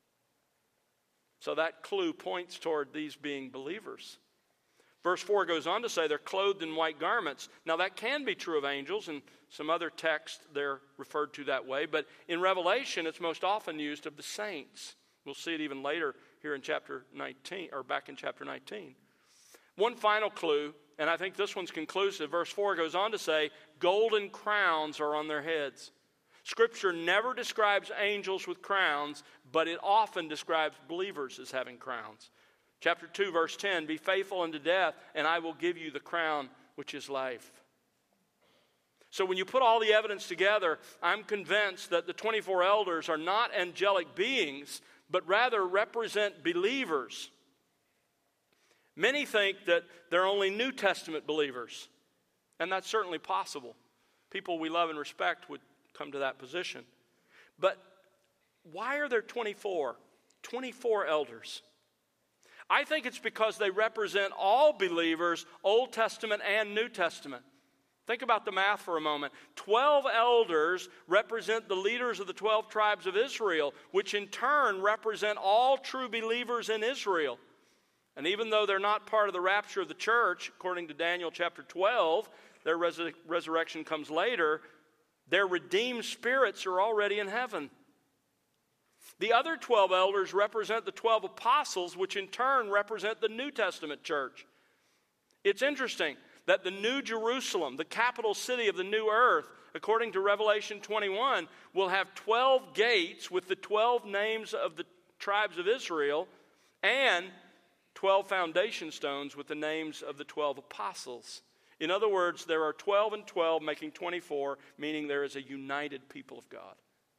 So that clue points toward these being believers. Verse four goes on to say they're clothed in white garments. Now that can be true of angels, and some other texts they're referred to that way, but in Revelation it's most often used of the saints. We'll see it even later here in chapter nineteen, or back in chapter nineteen. One final clue, and I think this one's conclusive. Verse four goes on to say, golden crowns are on their heads. Scripture never describes angels with crowns, but it often describes believers as having crowns. Chapter two, verse ten, be faithful unto death, and I will give you the crown which is life. So when you put all the evidence together, I'm convinced that the twenty-four elders are not angelic beings, but rather represent believers. Many think that they're only New Testament believers, and that's certainly possible. People we love and respect would come to that position. But why are there twenty-four? twenty-four elders. I think it's because they represent all believers, Old Testament and New Testament. Think about the math for a moment. Twelve elders represent the leaders of the twelve tribes of Israel, which in turn represent all true believers in Israel. And even though they're not part of the rapture of the church, according to Daniel chapter twelve, their resur- resurrection comes later, their redeemed spirits are already in heaven. The other twelve elders represent the twelve apostles, which in turn represent the New Testament church. It's interesting that the New Jerusalem, the capital city of the new earth, according to Revelation twenty-one, will have twelve gates with the twelve names of the tribes of Israel and twelve foundation stones with the names of the twelve apostles. In other words, there are twelve and twelve making twenty-four, meaning there is a united people of God.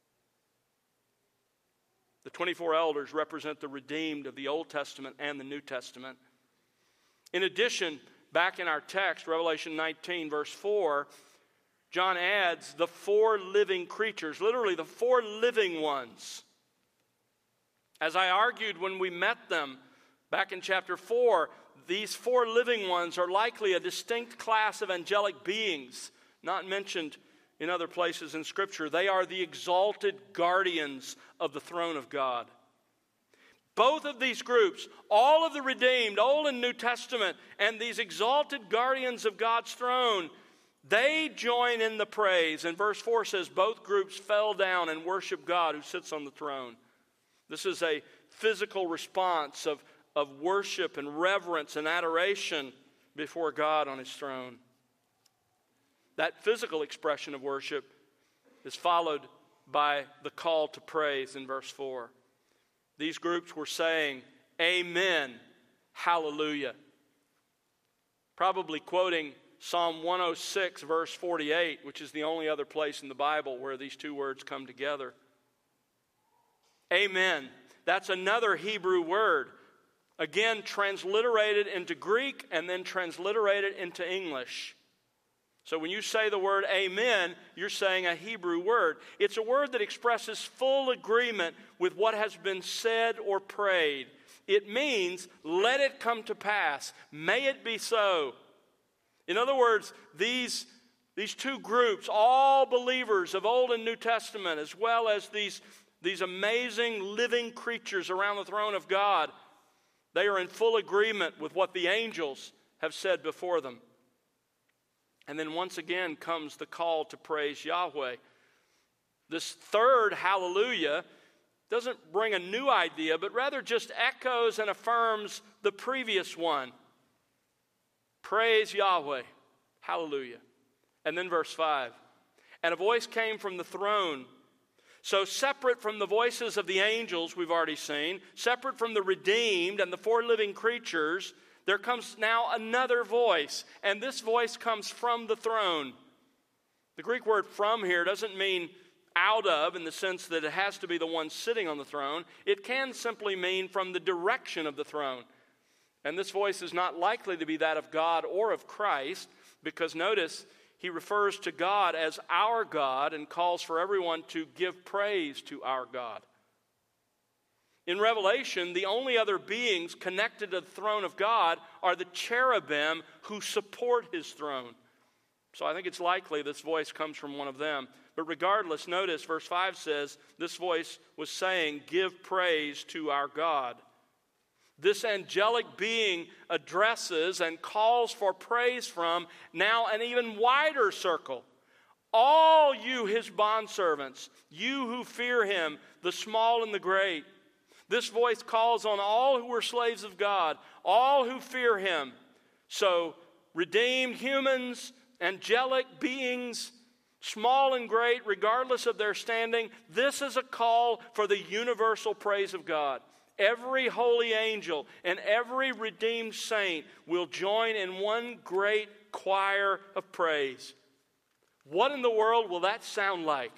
The twenty-four elders represent the redeemed of the Old Testament and the New Testament. In addition, back in our text, Revelation nineteen, verse four, John adds the four living creatures, literally the four living ones. As I argued when we met them back in chapter four, these four living ones are likely a distinct class of angelic beings, not mentioned in other places in Scripture. They are the exalted guardians of the throne of God. Both of these groups, all of the redeemed, Old and New Testament, and these exalted guardians of God's throne, they join in the praise. And verse four says, both groups fell down and worshiped God who sits on the throne. This is a physical response of, of worship and reverence and adoration before God on his throne. That physical expression of worship is followed by the call to praise in verse four. These groups were saying, Amen, hallelujah. Probably quoting Psalm one oh six, verse forty-eight, which is the only other place in the Bible where these two words come together. Amen. That's another Hebrew word. Again, transliterated into Greek and then transliterated into English. So when you say the word amen, you're saying a Hebrew word. It's a word that expresses full agreement with what has been said or prayed. It means, let it come to pass. May it be so. In other words, these, these two groups, all believers of Old and New Testament, as well as these, these amazing living creatures around the throne of God, they are in full agreement with what the angels have said before them. And then once again comes the call to praise Yahweh. This third hallelujah doesn't bring a new idea, but rather just echoes and affirms the previous one. Praise Yahweh. Hallelujah. And then verse five. And a voice came from the throne. So separate from the voices of the angels we've already seen, separate from the redeemed and the four living creatures, there comes now another voice. And this voice comes from the throne. The Greek word from here doesn't mean out of in the sense that it has to be the one sitting on the throne. It can simply mean from the direction of the throne. And this voice is not likely to be that of God or of Christ, because notice, he refers to God as our God and calls for everyone to give praise to our God. In Revelation, the only other beings connected to the throne of God are the cherubim who support his throne. So I think it's likely this voice comes from one of them. But regardless, notice verse five says, this voice was saying, give praise to our God. This angelic being addresses and calls for praise from now an even wider circle. All you, his bondservants, you who fear him, the small and the great. This voice calls on all who are slaves of God, all who fear him. So, redeemed humans, angelic beings, small and great, regardless of their standing, this is a call for the universal praise of God. Every holy angel and every redeemed saint will join in one great choir of praise. What in the world will that sound like?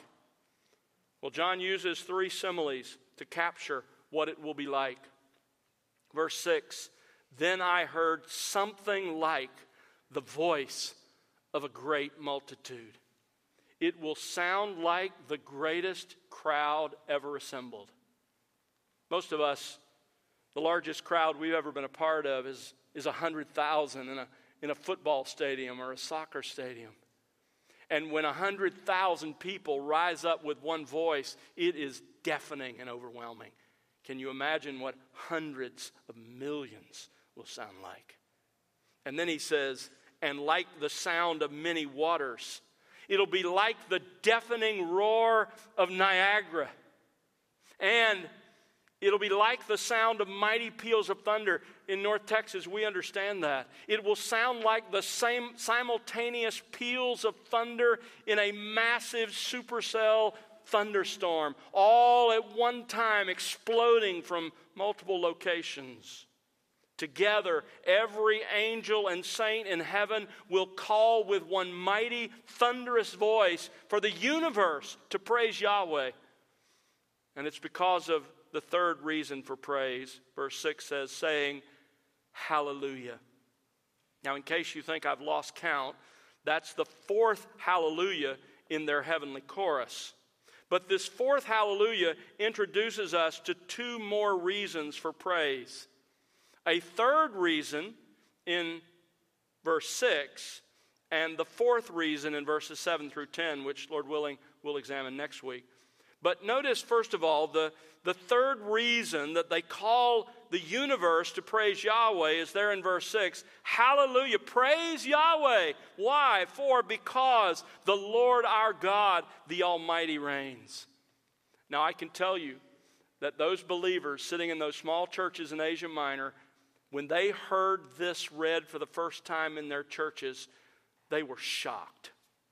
Well, John uses three similes to capture what it will be like. Verse six, then I heard something like the voice of a great multitude. It will sound like the greatest crowd ever assembled. Most of us, the largest crowd we've ever been a part of is, is one hundred thousand in a, in a football stadium or a soccer stadium. And when one hundred thousand people rise up with one voice, it is deafening and overwhelming. Can you imagine what hundreds of millions will sound like? And then he says, and like the sound of many waters. It'll be like the deafening roar of Niagara. And it'll be like the sound of mighty peals of thunder. In North Texas, we understand that. It will sound like the same simultaneous peals of thunder in a massive supercell thunderstorm, all at one time exploding from multiple locations. Together, every angel and saint in heaven will call with one mighty, thunderous voice for the universe to praise Yahweh. And it's because of the third reason for praise. Verse six says, saying, hallelujah. Now, in case you think I've lost count, that's the fourth hallelujah in their heavenly chorus. But this fourth hallelujah introduces us to two more reasons for praise. A third reason in verse six, and the fourth reason in verses seven through ten, which, Lord willing, we'll examine next week. But notice, first of all, the, the third reason that they call the universe to praise Yahweh is there in verse six. Hallelujah, praise Yahweh. Why? For because the Lord our God, the Almighty, reigns. Now, I can tell you that those believers sitting in those small churches in Asia Minor, when they heard this read for the first time in their churches, they were shocked.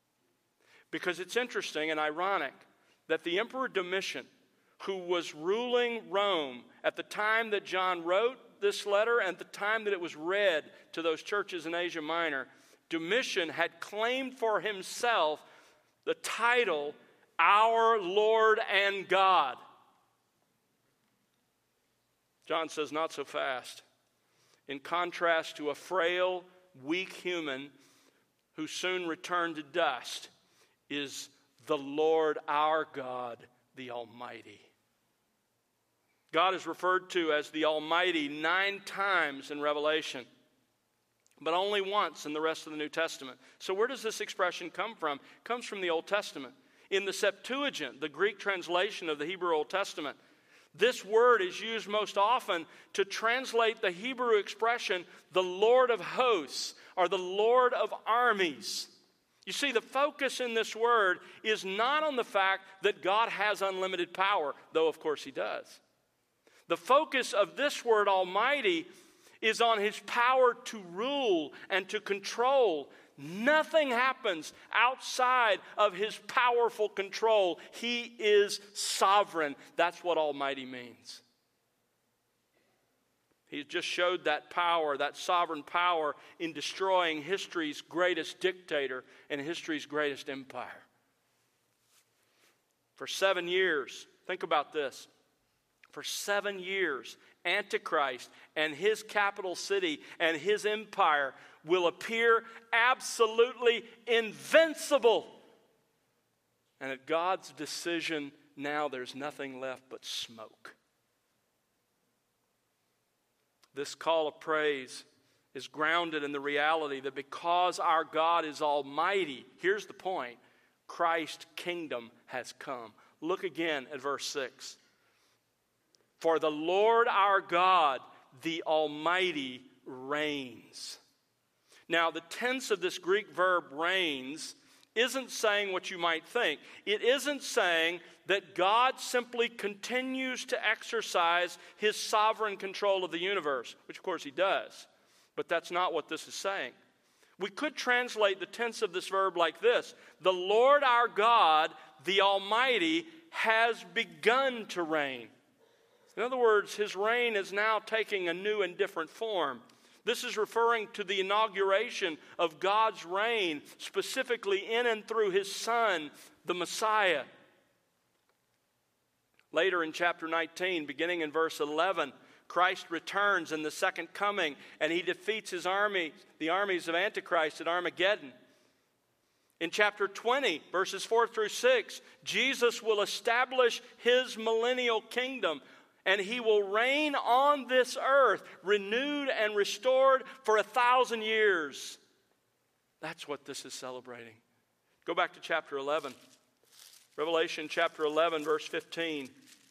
Because it's interesting and ironic that the Emperor Domitian, who was ruling Rome at the time that John wrote this letter and at the time that it was read to those churches in Asia Minor, Domitian had claimed for himself the title, our Lord and God. John says, not so fast. In contrast to a frail, weak human who soon returned to dust, is the Lord our God, the Almighty. God is referred to as the Almighty nine times in Revelation, but only once in the rest of the New Testament. So where does this expression come from? It comes from the Old Testament. In the Septuagint, the Greek translation of the Hebrew Old Testament, this word is used most often to translate the Hebrew expression, the Lord of hosts, or the Lord of armies. You see, the focus in this word is not on the fact that God has unlimited power, though of course he does. The focus of this word, Almighty, is on his power to rule and to control. Nothing happens outside of his powerful control. He is sovereign. That's what Almighty means. He just showed that power, that sovereign power, in destroying history's greatest dictator and history's greatest empire. For seven years, think about this. For seven years, Antichrist and his capital city and his empire will appear absolutely invincible. And at God's decision, now there's nothing left but smoke. This call of praise is grounded in the reality that because our God is almighty, here's the point, Christ's kingdom has come. Look again at verse six. For the Lord our God, the Almighty, reigns. Now, the tense of this Greek verb reigns isn't saying what you might think. It isn't saying that God simply continues to exercise his sovereign control of the universe, which of course he does. But that's not what this is saying. We could translate the tense of this verb like this. The Lord our God, the Almighty, has begun to reign. In other words, his reign is now taking a new and different form. This is referring to the inauguration of God's reign, specifically in and through his Son, the Messiah. Later in chapter nineteen, beginning in verse eleven, Christ returns in the second coming, and he defeats his army, the armies of Antichrist at Armageddon. In chapter twenty, verses four through six, Jesus will establish his millennial kingdom, and he will reign on this earth, renewed and restored for a thousand years. That's what this is celebrating. Go back to chapter eleven. Revelation chapter eleven, verse fifteen.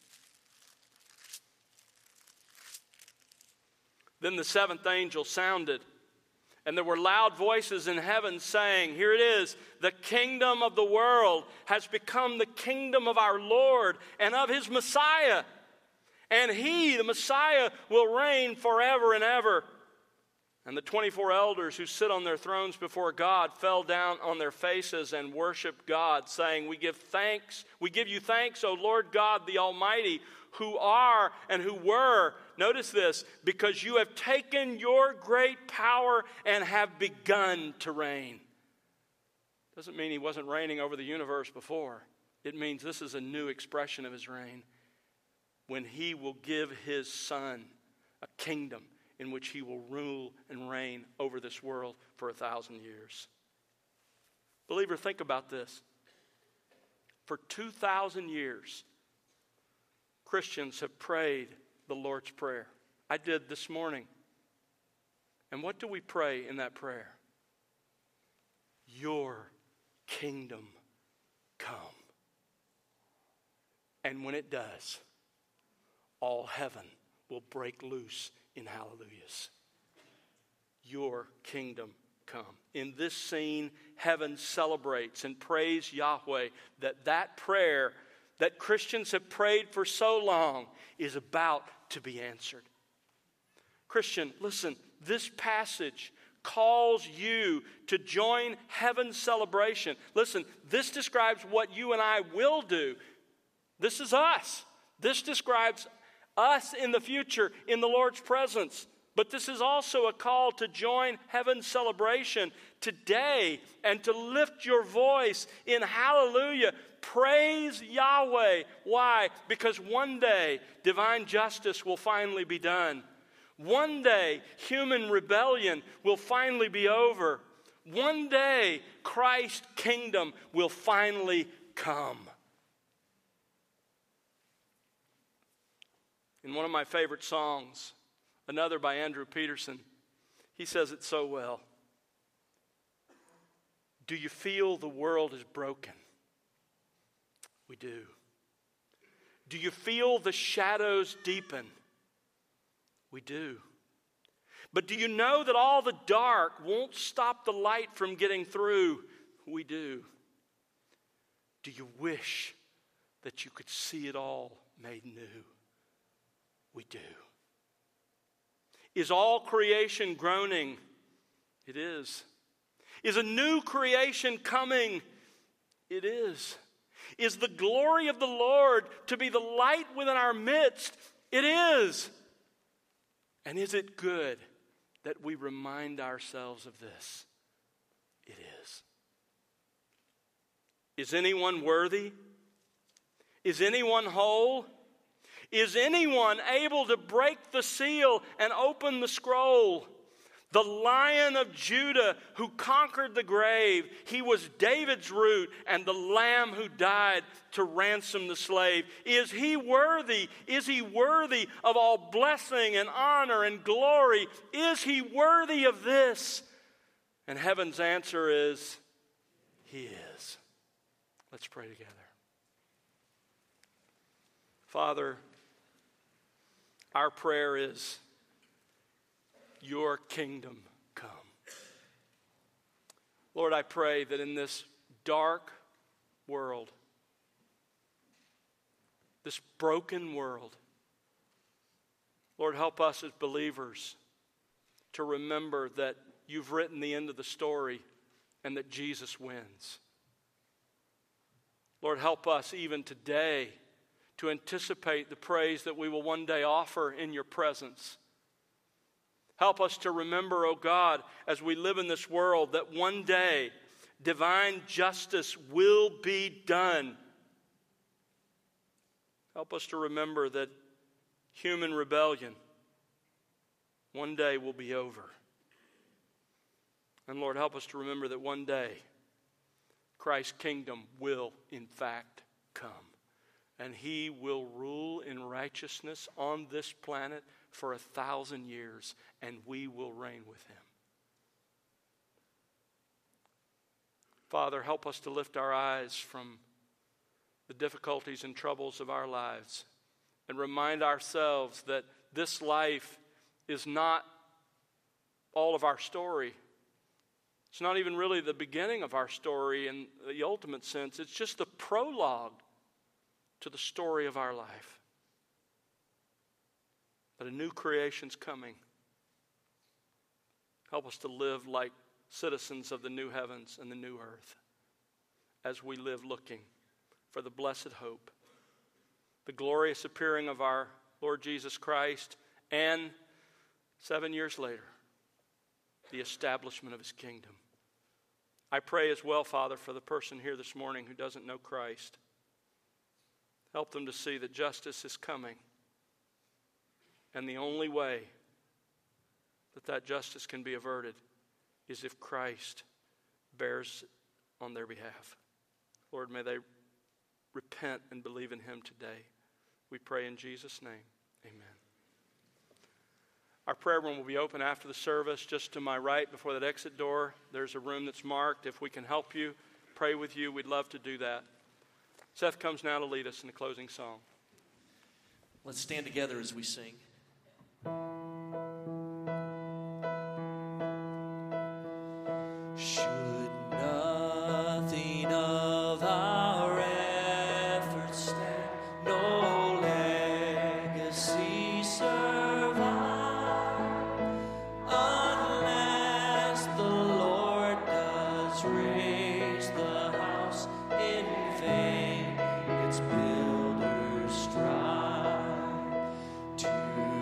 Then the seventh angel sounded, and there were loud voices in heaven saying, here it is, the kingdom of the world has become the kingdom of our Lord and of his Messiah. And he, the Messiah, will reign forever and ever. And the twenty-four elders who sit on their thrones before God fell down on their faces and worshiped God, saying, We give thanks, we give you thanks, O Lord God, the Almighty, who are and who were. Notice this, because you have taken your great power and have begun to reign. Doesn't mean he wasn't reigning over the universe before. It means this is a new expression of his reign, when he will give his Son a kingdom in which he will rule and reign over this world for a thousand years. Believer, think about this. For two thousand years, Christians have prayed the Lord's Prayer. I did this morning. And what do we pray in that prayer? Your kingdom come. And when it does, all heaven will break loose in hallelujahs. Your kingdom come. In this scene, heaven celebrates and praise Yahweh that that prayer that Christians have prayed for so long is about to be answered. Christian, listen, this passage calls you to join heaven's celebration. Listen, this describes what you and I will do. This is us. This describes us in the future, in the Lord's presence. But this is also a call to join heaven's celebration today and to lift your voice in hallelujah. Praise Yahweh. Why? Because one day divine justice will finally be done. One day human rebellion will finally be over. One day Christ's kingdom will finally come. In one of my favorite songs, another by Andrew Peterson, he says it so well. Do you feel the world is broken? We do. Do you feel the shadows deepen? We do. But do you know that all the dark won't stop the light from getting through? We do. Do you wish that you could see it all made new? We do. Is all creation groaning? It is. Is a new creation coming? It is. Is the glory of the Lord to be the light within our midst? It is. And is it good that we remind ourselves of this? It is. Is anyone worthy? Is anyone whole? Is anyone able to break the seal and open the scroll? The Lion of Judah who conquered the grave, he was David's root and the Lamb who died to ransom the slave. Is he worthy? Is he worthy of all blessing and honor and glory? Is he worthy of this? And heaven's answer is, he is. Let's pray together. Father, our prayer is, your kingdom come. Lord, I pray that in this dark world, this broken world, Lord, help us as believers to remember that you've written the end of the story and that Jesus wins. Lord, help us even today to anticipate the praise that we will one day offer in your presence. Help us to remember, oh God, as we live in this world, that one day divine justice will be done. Help us to remember that human rebellion one day will be over. And Lord, help us to remember that one day Christ's kingdom will in fact come. And he will rule in righteousness on this planet for a thousand years, and we will reign with him. Father, help us to lift our eyes from the difficulties and troubles of our lives and remind ourselves that this life is not all of our story. It's not even really the beginning of our story in the ultimate sense. It's just the prologue to the story of our life. But a new creation's coming. Help us to live like citizens of the new heavens and the new earth as we live looking for the blessed hope, the glorious appearing of our Lord Jesus Christ, and seven years later, the establishment of his kingdom. I pray as well, Father, for the person here this morning who doesn't know Christ. Help them to see that justice is coming. And the only way that that justice can be averted is if Christ bears on their behalf. Lord, may they repent and believe in him today. We pray in Jesus' name. Amen. Our prayer room will be open after the service. Just to my right, before that exit door, there's a room that's marked. If we can help you, pray with you, we'd love to do that. Seth comes now to lead us in the closing song. Let's stand together as we sing. Should nothing of our efforts stand, no legacy survive, unless the Lord does raise the house in vain, its builders strive to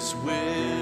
will